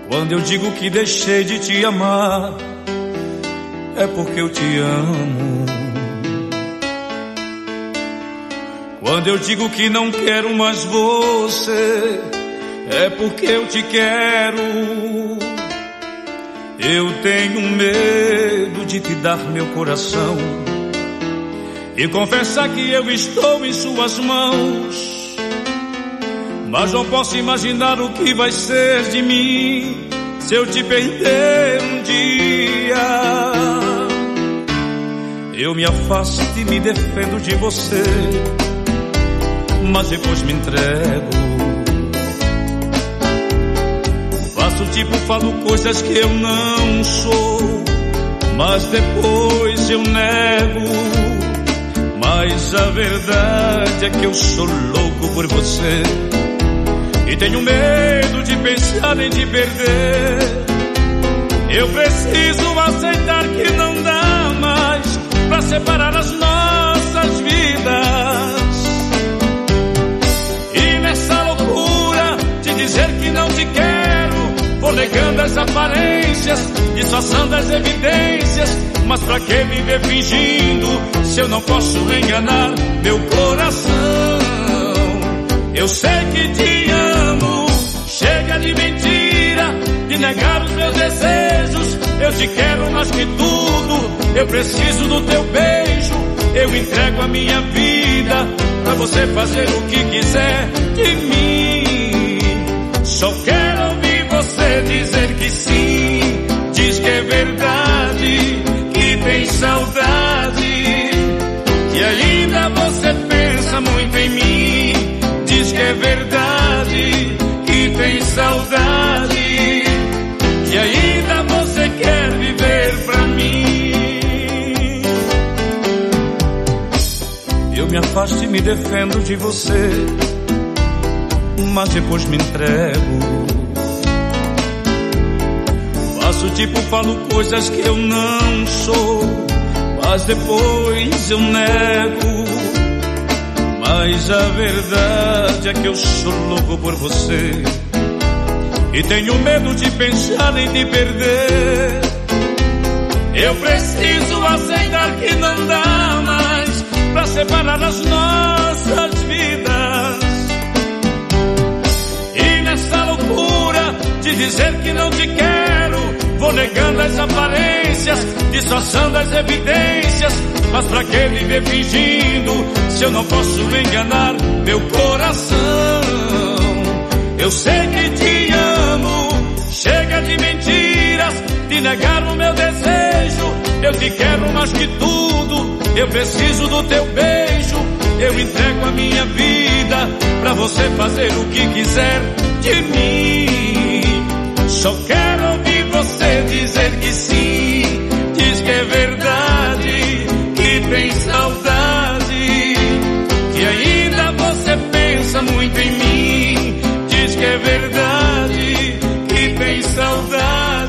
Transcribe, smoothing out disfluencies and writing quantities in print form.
Quando eu digo que deixei de te amar, é porque eu te amo. Quando eu digo que não quero mais você, é porque eu te quero. Eu tenho medo de te dar meu coração e confessar que eu estou em suas mãos. Mas não posso imaginar o que vai ser de mim se eu te perder um dia. Eu me afasto e me defendo de você, mas depois me entrego. Faço tipo, falo coisas que eu não sou, mas depois eu nego. Mas a verdade é que eu sou louco por você e tenho medo de pensar em te perder. Eu preciso aceitar que não dá mais pra separar as nossas vidas. E nessa loucura de dizer que não te quero, vou negando as aparências, disfarçando as evidências. Mas pra que viver fingindo se eu não posso enganar meu coração? Eu sei que te amo, chega de mentira, de negar os meus desejos. Eu te quero mais que tudo, eu preciso do teu beijo. Eu entrego a minha vida pra você fazer o que quiser de mim. Só quero ouvir você dizer que sim. Diz que é verdade, que tem saudade, que ainda você pensa muito em mim. Diz que é verdade, que tem saudade, que ainda você quer viver pra mim. Eu me afasto e me defendo de você, mas depois me entrego. Faço tipo, falo coisas que eu não sou, mas depois eu nego. Mas a verdade é que eu sou louco por você e tenho medo de pensar em te perder. Eu preciso aceitar que não dá mais pra separar as nossas vidas. E nessa loucura de dizer que não te quero, vou negando as aparências, disfarçando as evidências. Mas pra que viver fingindo se eu não posso enganar meu coração? Eu sei que te amo, chega de mentiras, de negar o meu desejo. Eu te quero mais que tudo, eu preciso do teu beijo. Eu entrego a minha vida pra você fazer o que quiser de mim. Só quero ouvir você dizer que sim. Diz que é verdade, que tem saudade, que ainda você pensa muito em mim. Diz que é verdade, que tem saudade.